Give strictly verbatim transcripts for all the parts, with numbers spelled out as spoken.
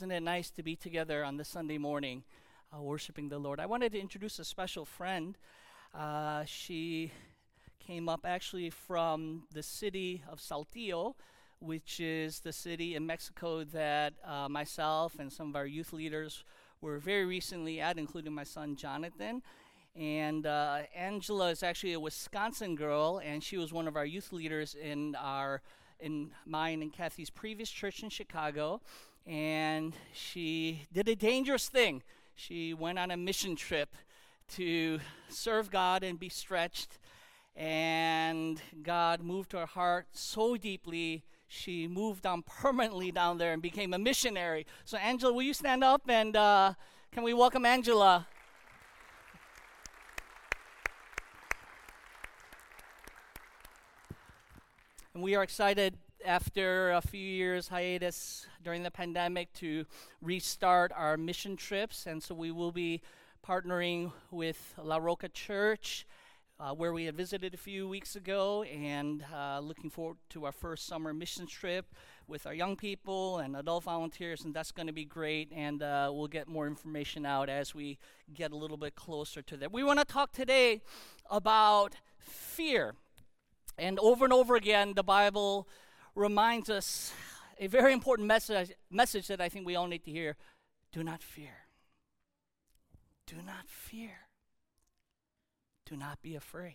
Isn't it nice to be together on this Sunday morning, uh, worshiping the Lord? I wanted to introduce a special friend. Uh, she came up actually from the city of Saltillo, which is the city in Mexico that uh, myself and some of our youth leaders were very recently at, including my son Jonathan. And uh, Angela is actually a Wisconsin girl, and she was one of our youth leaders in our in mine and Kathy's previous church in Chicago. And she did a dangerous thing. She went on a mission trip to serve God and be stretched. And God moved her heart so deeply, she moved on permanently down there and became a missionary. So Angela, will you stand up and uh, can we welcome Angela? And we are excited after a few years hiatus during the pandemic to restart our mission trips. And so we will be partnering with La Roca Church, uh, where we had visited a few weeks ago, and uh, looking forward to our first summer mission trip with our young people and adult volunteers, and that's going to be great. And uh, we'll get more information out as we get a little bit closer to that. We want to talk today about fear. And over and over again, the Bible reminds us a very important message, message that I think we all need to hear. Do not fear. Do not fear. Do not be afraid.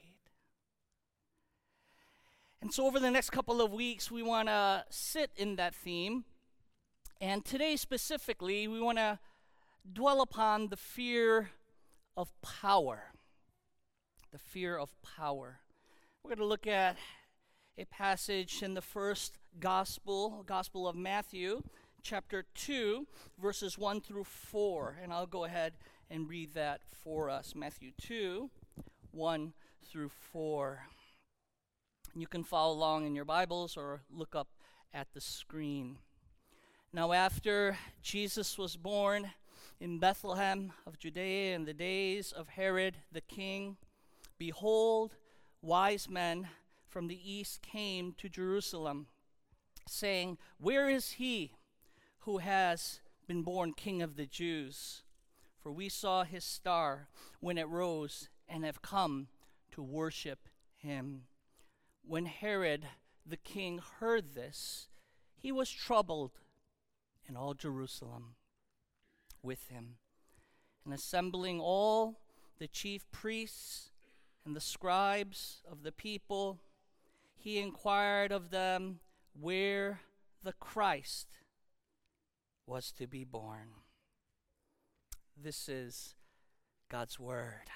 And so over the next couple of weeks, we want to sit in that theme. And today specifically, we want to dwell upon the fear of power. The fear of power. We're going to look at a passage in the first gospel, Gospel of Matthew, chapter two, verses one through four. And I'll go ahead and read that for us. Matthew two, one through four. You can follow along in your Bibles or look up at the screen. Now after Jesus was born in Bethlehem of Judea in the days of Herod the king, behold, wise men from the east came to Jerusalem, saying, "Where is he who has been born King of the Jews? For we saw his star when it rose and have come to worship him." When Herod the king heard this, he was troubled, and all Jerusalem with him. And assembling all the chief priests and the scribes of the people, he inquired of them where the Christ was to be born. This is God's word.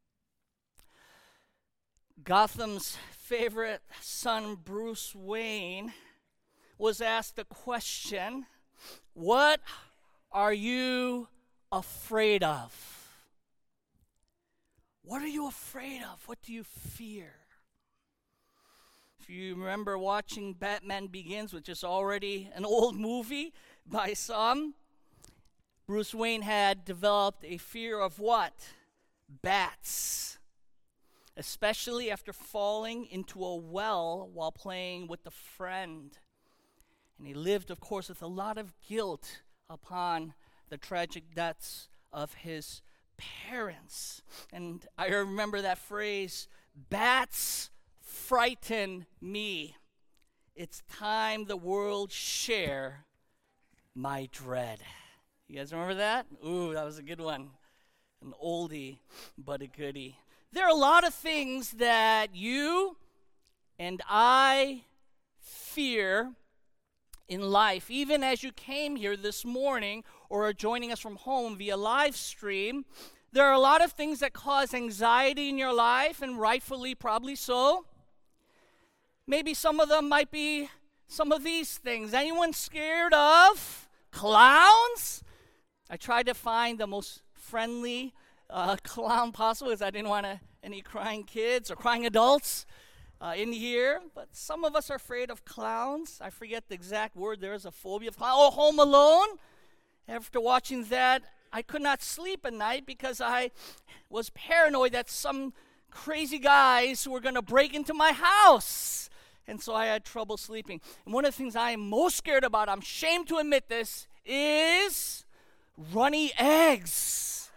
Gotham's favorite son, Bruce Wayne, was asked a question: what are you afraid of? What are you afraid of? What do you fear? If you remember watching Batman Begins, which is already an old movie by some, Bruce Wayne had developed a fear of what? Bats. Especially after falling into a well while playing with a friend. And he lived, of course, with a lot of guilt upon the tragic deaths of his parents. And I remember that phrase, bats frighten me. It's time the world share my dread. You guys remember that? Ooh, that was a good one. An oldie, but a goodie. There are a lot of things that you and I fear in life. Even as you came here this morning or are joining us from home via live stream, there are a lot of things that cause anxiety in your life, and rightfully probably so. Maybe some of them might be some of these things. Anyone scared of clowns? I tried to find the most friendly uh, clown possible because I didn't want to, any crying kids or crying adults uh, in here. But some of us are afraid of clowns. I forget the exact word. There is a phobia of clowns. Oh, Home Alone. After watching that, I could not sleep at night because I was paranoid that some crazy guys were going to break into my house. And so I had trouble sleeping. And one of the things I am most scared about, I'm ashamed to admit this, is runny eggs.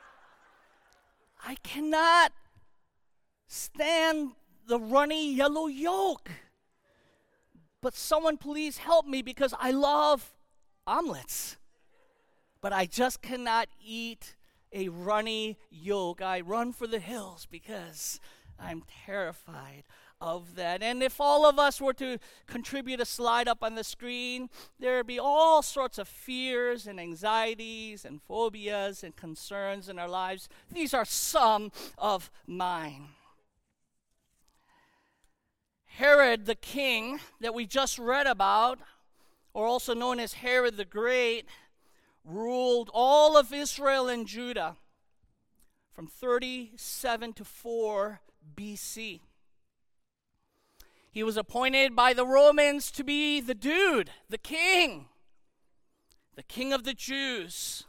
I cannot stand the runny yellow yolk. But someone please help me because I love omelets. But I just cannot eat a runny yolk. I run for the hills because I'm terrified of that. And if all of us were to contribute a slide up on the screen, there would be all sorts of fears and anxieties and phobias and concerns in our lives. These are some of mine. Herod the king that we just read about, or also known as Herod the Great, ruled all of Israel and Judah from thirty-seven to four B C. He was appointed by the Romans to be the dude, the king, the king of the Jews.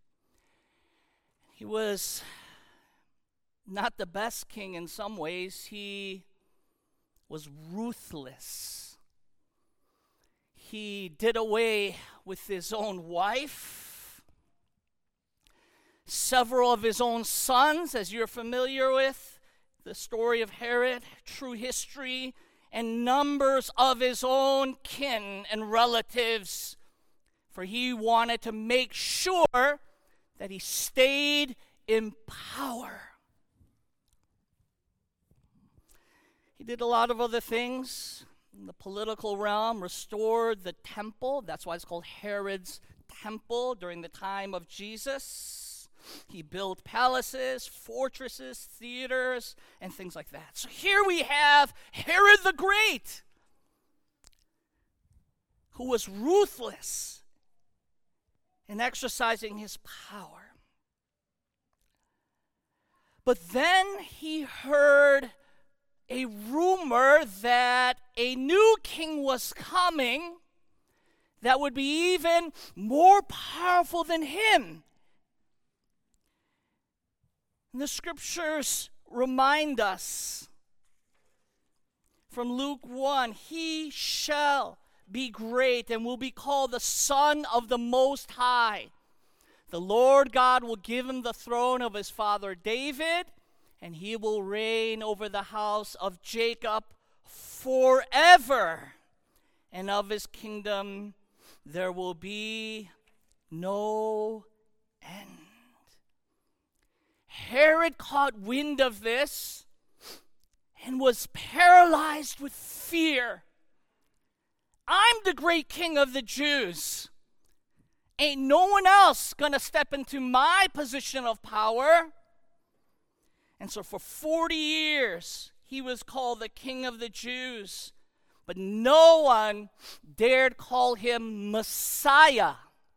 He was not the best king in some ways. He was ruthless. He did away with his own wife. Several of his own sons, as you're familiar with, the story of Herod, true history, and numbers of his own kin and relatives, for he wanted to make sure that he stayed in power. He did a lot of other things in the political realm, restored the temple. That's why it's called Herod's Temple during the time of Jesus. He built palaces, fortresses, theaters, and things like that. So here we have Herod the Great, who was ruthless in exercising his power. But then he heard a rumor that a new king was coming that would be even more powerful than him. And the scriptures remind us from Luke one, he shall be great and will be called the Son of the Most High. The Lord God will give him the throne of his father David, and he will reign over the house of Jacob forever. And of his kingdom there will be no end. Herod caught wind of this and was paralyzed with fear. I'm the great king of the Jews. Ain't no one else gonna step into my position of power. And so for forty years, he was called the King of the Jews. But no one dared call him Messiah.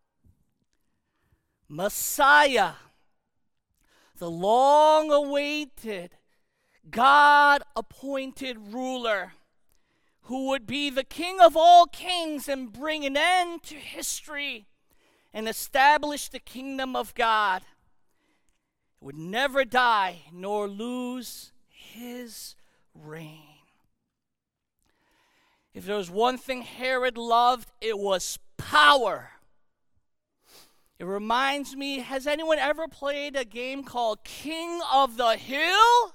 Messiah, the long-awaited, God-appointed ruler who would be the King of all kings and bring an end to history and establish the kingdom of God. Would never die nor lose his reign. If there was one thing Herod loved, it was power. It reminds me, has anyone ever played a game called King of the Hill?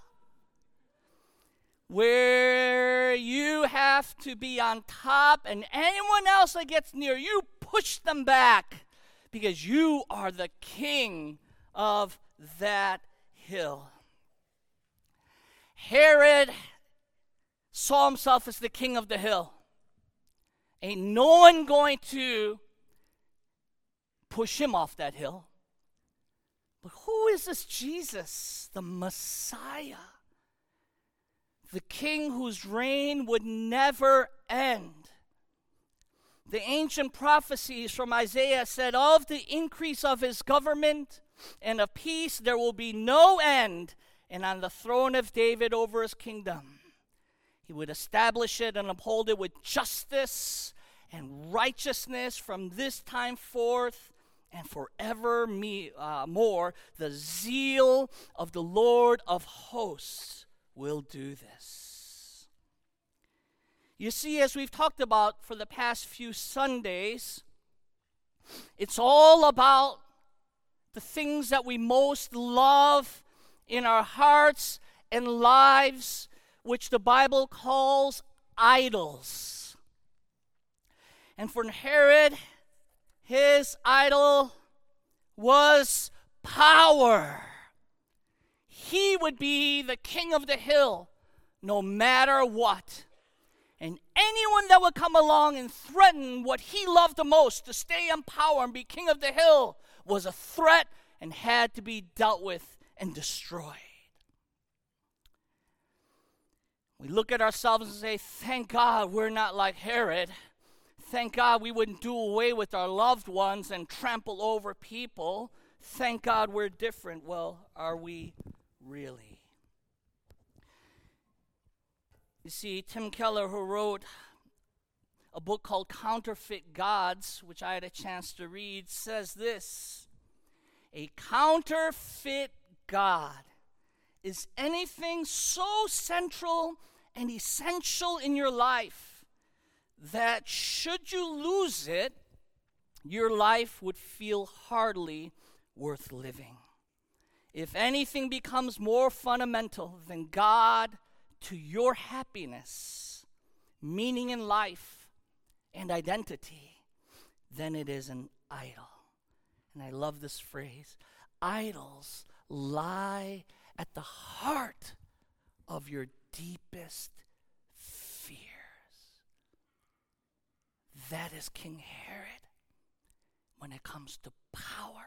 Where you have to be on top and anyone else that gets near you, push them back because you are the king of that hill. Herod saw himself as the king of the hill. Ain't no one going to push him off that hill. But who is this Jesus, the Messiah? The king whose reign would never end. The ancient prophecies from Isaiah said, of the increase of his government and of peace there will be no end, and on the throne of David over his kingdom. He would establish it and uphold it with justice and righteousness from this time forth and forever me, uh, more. The zeal of the Lord of hosts will do this. You see, as we've talked about for the past few Sundays, It's all about the things that we most love in our hearts and lives, which the Bible calls idols. And for Herod, his idol was power. He would be the king of the hill no matter what. And anyone that would come along and threaten what he loved the most, to stay in power and be king of the hill, was a threat and had to be dealt with and destroyed. We look at ourselves and say, thank God we're not like Herod. Thank God we wouldn't do away with our loved ones and trample over people. Thank God we're different. Well, are we really? You see, Tim Keller, who wrote a book called Counterfeit Gods, which I had a chance to read, says this: a counterfeit God is anything so central and essential in your life that should you lose it, your life would feel hardly worth living. If anything becomes more fundamental than God to your happiness, meaning in life, and identity, then it is an idol. And I love this phrase. Idols lie at the heart of your deepest fears. That is King Herod when it comes to power.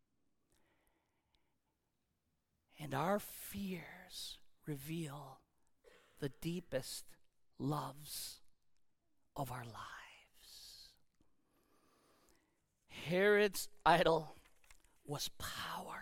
And our fears reveal the deepest loves of our lives. Herod's idol was power.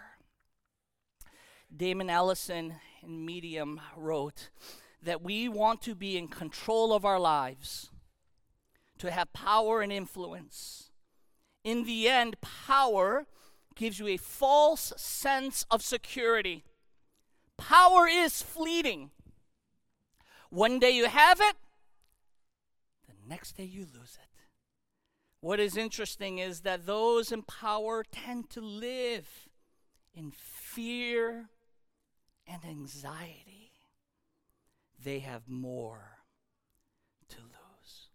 Damon Allison in Medium wrote that we want to be in control of our lives, to have power and influence. In the end, power gives you a false sense of security. Power is fleeting. One day you have it, the next day you lose it. What is interesting is that those in power tend to live in fear and anxiety. They have more to lose.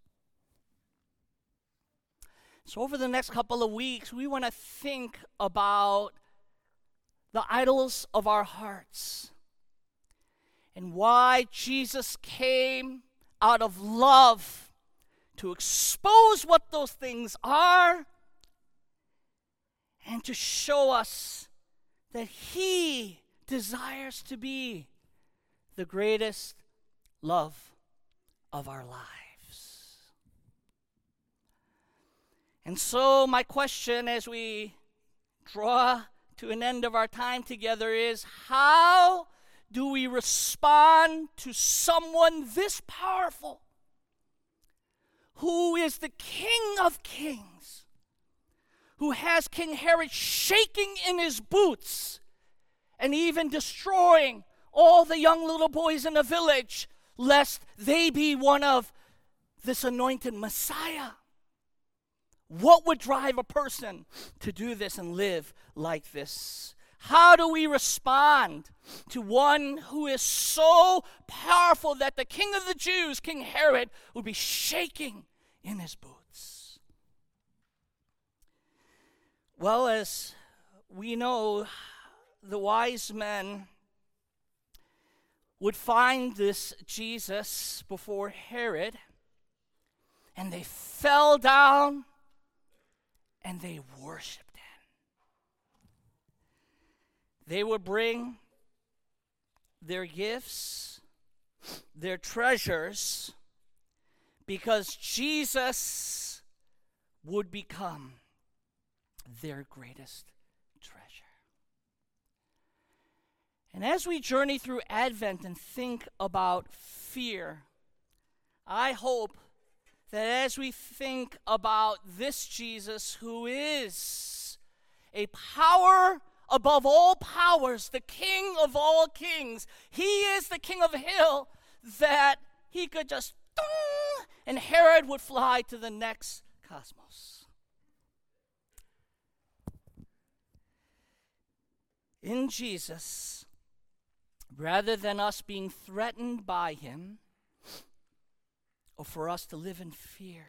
So over the next couple of weeks, we want to think about the idols of our hearts and why Jesus came out of love to expose what those things are and to show us that He desires to be the greatest love of our lives. And so my question as we draw to an end of our time together is, how do we respond to someone this powerful, who is the King of Kings, who has King Herod shaking in his boots and even destroying all the young little boys in the village, lest they be one of this anointed Messiah? What would drive a person to do this and live like this? How do we respond to one who is so powerful that the King of the Jews, King Herod, would be shaking in his boots? Well, as we know, the wise men would find this Jesus before Herod, and they fell down and they worshiped him. They would bring their gifts, their treasures, because Jesus would become their greatest treasure. And as we journey through Advent and think about fear, I hope that as we think about this Jesus, who is a power above all powers, the King of all kings, He is the King of the hill, that He could just, and Herod would fly to the next cosmos. in Jesus, rather than us being threatened by him or for us to live in fear,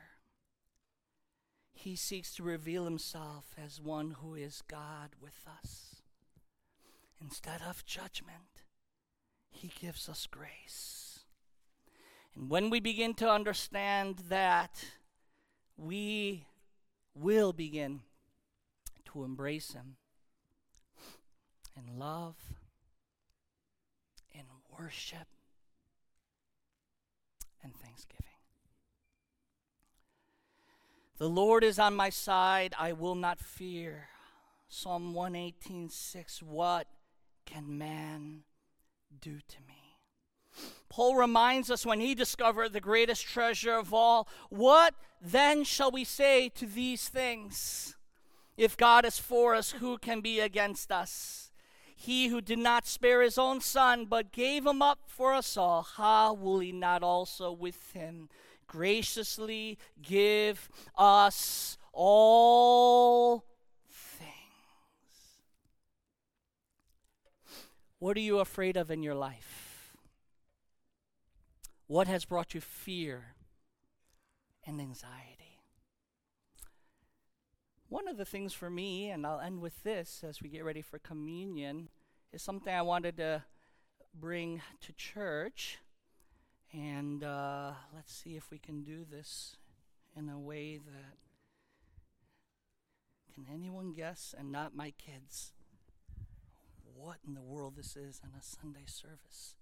he seeks to reveal himself as one who is God with us. Instead of judgment, he gives us grace. And when we begin to understand that, we will begin to embrace him in love, in worship, and thanksgiving. The Lord is on my side, I will not fear. Psalm one eighteen six, what can man do to me? Paul reminds us when he discovered the greatest treasure of all, what then shall we say to these things? If God is for us, who can be against us? He who did not spare his own son, but gave him up for us all, how will he not also with him graciously give us all things? What are you afraid of in your life? What has brought you fear and anxiety? One of the things for me, and I'll end with this as we get ready for communion, is something I wanted to bring to church. And uh, let's see if we can do this in a way that, can anyone guess, and not my kids, what in the world this is on a Sunday service?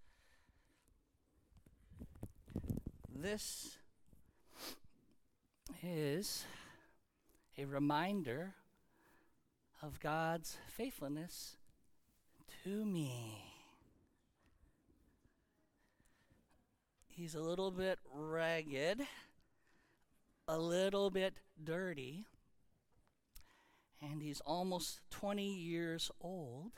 This is a reminder of God's faithfulness to me. He's a little bit ragged, a little bit dirty, and he's almost twenty years old,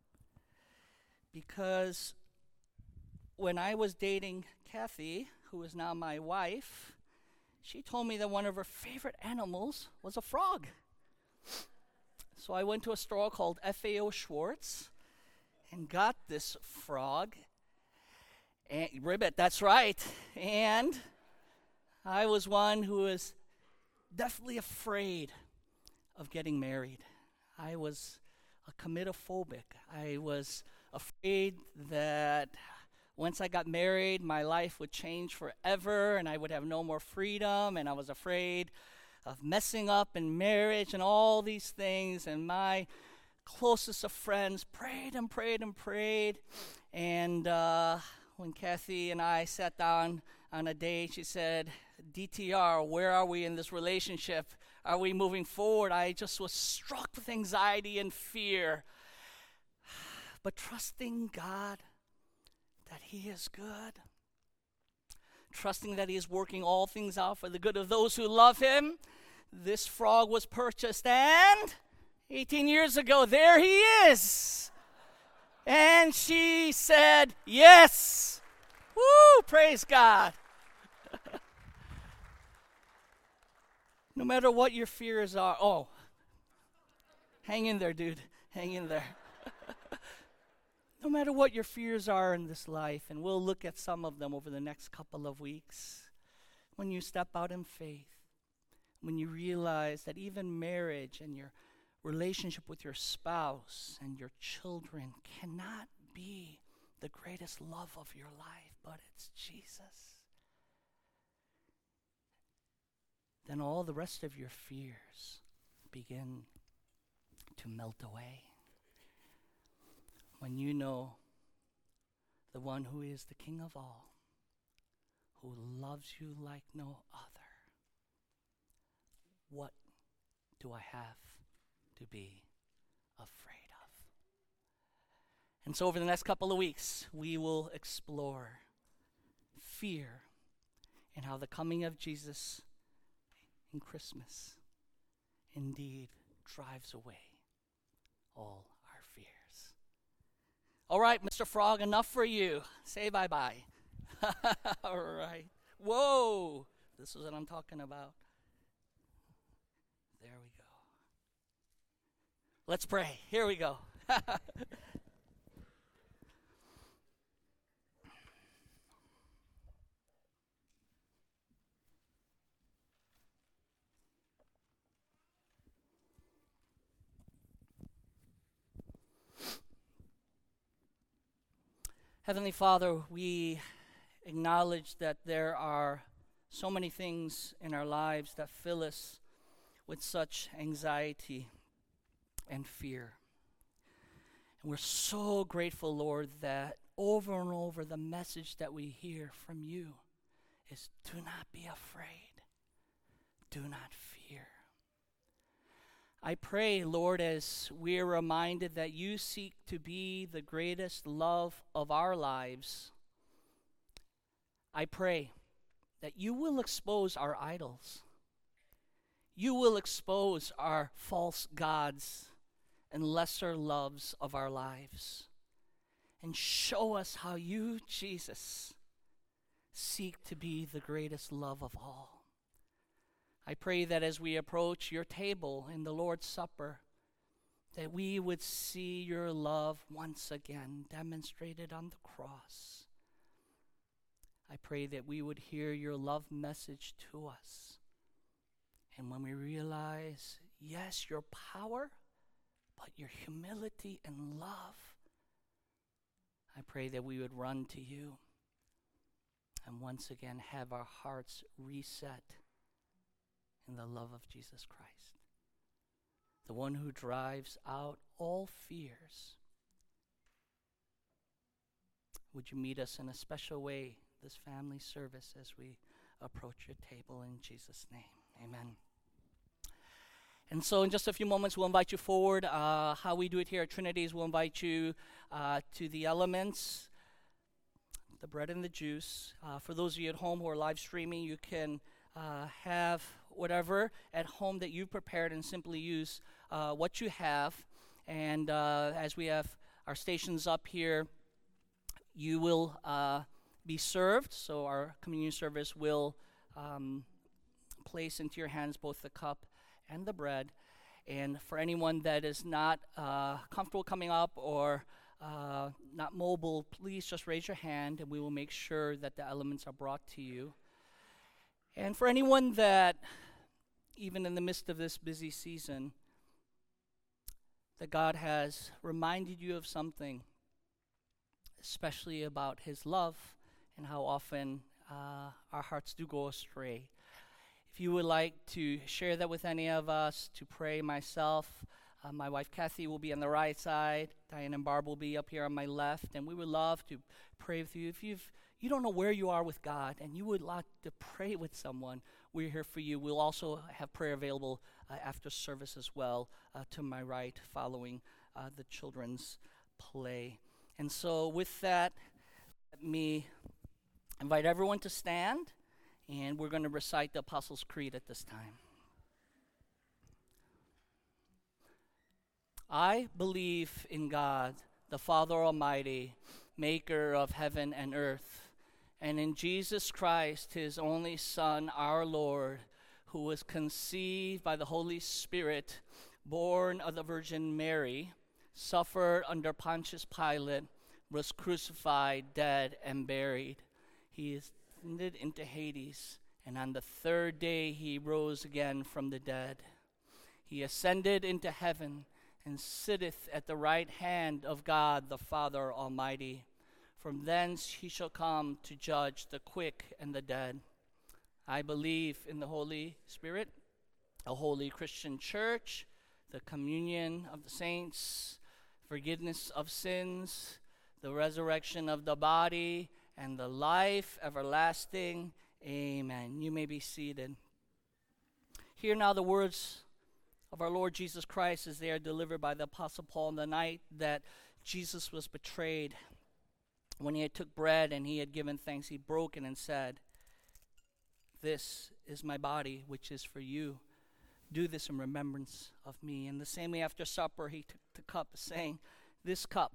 because when I was dating Kathy, who is now my wife, she told me that one of her favorite animals was a frog. So I went to a store called F A O Schwartz and got this frog. And ribbit, that's right. And I was one who was definitely afraid of getting married. I was a committophobic. I was afraid that once I got married, my life would change forever and I would have no more freedom, and I was afraid of messing up in marriage and all these things. And my closest of friends prayed and prayed and prayed. And uh, when Kathy and I sat down on a date, she said, D T R, where are we in this relationship? Are we moving forward? I just was struck with anxiety and fear. But trusting God that he is good, trusting that he is working all things out for the good of those who love him, this frog was purchased, and eighteen years ago, there he is. And she said, yes. Woo, praise God. No matter what your fears are, oh, hang in there, dude, hang in there. No matter what your fears are in this life, and we'll look at some of them over the next couple of weeks, when you step out in faith, when you realize that even marriage and your relationship with your spouse and your children cannot be the greatest love of your life, but it's Jesus, then all the rest of your fears begin to melt away. When you know the one who is the King of all, who loves you like no other, what do I have to be afraid of? And so over the next couple of weeks, we will explore fear and how the coming of Jesus in Christmas indeed drives away all our fears. All right, Mister Frog, enough for you. Say bye-bye. All right. Whoa. This is what I'm talking about. There we go. Let's pray. Here we go. Heavenly Father, we acknowledge that there are so many things in our lives that fill us with such anxiety and fear. And we're so grateful, Lord, that over and over the message that we hear from you is do not be afraid. Do not fear. I pray, Lord, as we're reminded that you seek to be the greatest love of our lives, I pray that you will expose our idols. You will expose our false gods and lesser loves of our lives, and show us how you, Jesus, seek to be the greatest love of all. I pray that as we approach your table in the Lord's Supper, that we would see your love once again demonstrated on the cross. I pray that we would hear your love message to us. And when we realize, yes, your power, but your humility and love, I pray that we would run to you and once again have our hearts reset in the love of Jesus Christ, the one who drives out all fears. Would you meet us in a special way this family service as we approach your table in Jesus' name? Amen. And so in just a few moments, we'll invite you forward. Uh, how we do it here at Trinity is we'll invite you uh, to the elements, the bread and the juice. Uh, for those of you at home who are live streaming, you can uh, have whatever at home that you've prepared and simply use uh, what you have. And uh, as we have our stations up here, you will uh, be served. So our communion service will um, place into your hands both the cup and the bread. And for anyone that is not uh, comfortable coming up or uh, not mobile, please just raise your hand and we will make sure that the elements are brought to you. And for anyone that, even in the midst of this busy season, that God has reminded you of something, especially about his love and how often uh, our hearts do go astray. If you would like to share that with any of us, to pray myself, uh, my wife Kathy will be on the right side, Diane and Barb will be up here on my left, and we would love to pray with you. If you've, you don't know where you are with God and you would like to pray with someone, we're here for you. We'll also have prayer available uh, after service as well, uh, to my right, following uh, the children's play. And so with that, let me invite everyone to stand. And we're going to recite the Apostles' Creed at this time. I believe in God, the Father Almighty, maker of heaven and earth, and in Jesus Christ, his only Son, our Lord, who was conceived by the Holy Spirit, born of the Virgin Mary, suffered under Pontius Pilate, was crucified, dead, and buried. He is ascended into Hades, and on the third day he rose again from the dead. He ascended into heaven and sitteth at the right hand of God the Father Almighty. From thence he shall come to judge the quick and the dead. I believe in the Holy Spirit, a holy Christian church, the communion of the saints, forgiveness of sins, the resurrection of the body, and the life everlasting. Amen. You may be seated. Hear now the words of our Lord Jesus Christ as they are delivered by the Apostle Paul on the night that Jesus was betrayed. When he had took bread and he had given thanks, he broke it and said, "This is my body, which is for you. Do this in remembrance of me." And the same way after supper, he took the cup, saying, "This cup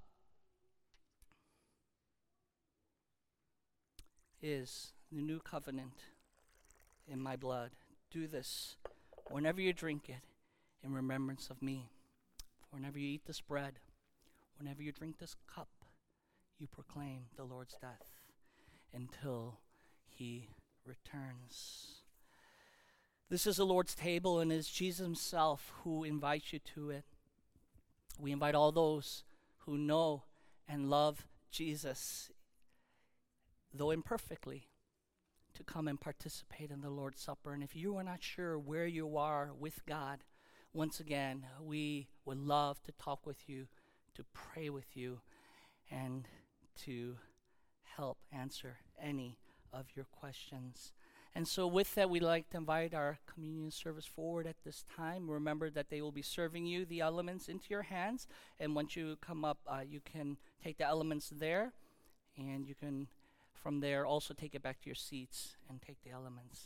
is the new covenant in my blood. Do this whenever you drink it in remembrance of me. For whenever you eat this bread Whenever you drink this cup, you proclaim the Lord's death until he returns. This is the Lord's table, and it is Jesus himself who invites you to it. We invite all those who know and love Jesus, though imperfectly, to come and participate in the Lord's Supper. And if you are not sure where you are with God, once again, we would love to talk with you, to pray with you, and to help answer any of your questions. And so with that, we'd like to invite our communion service forward at this time. Remember that they will be serving you the elements into your hands. And once you come up, uh, you can take the elements there, and you can, from there, also take it back to your seats and take the elements.